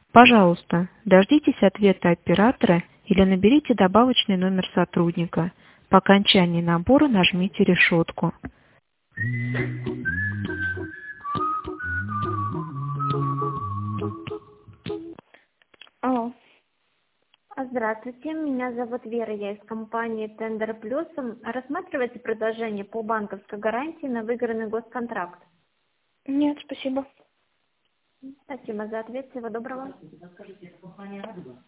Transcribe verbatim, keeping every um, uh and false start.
Пожалуйста, дождитесь ответа оператора или наберите добавочный номер сотрудника. По окончании набора нажмите решетку. Алло. Здравствуйте, меня зовут Вера, я из компании Tender Plus. Рассматриваете предложение по банковской гарантии на выигранный госконтракт? Нет, спасибо. Спасибо за ответ, всего доброго.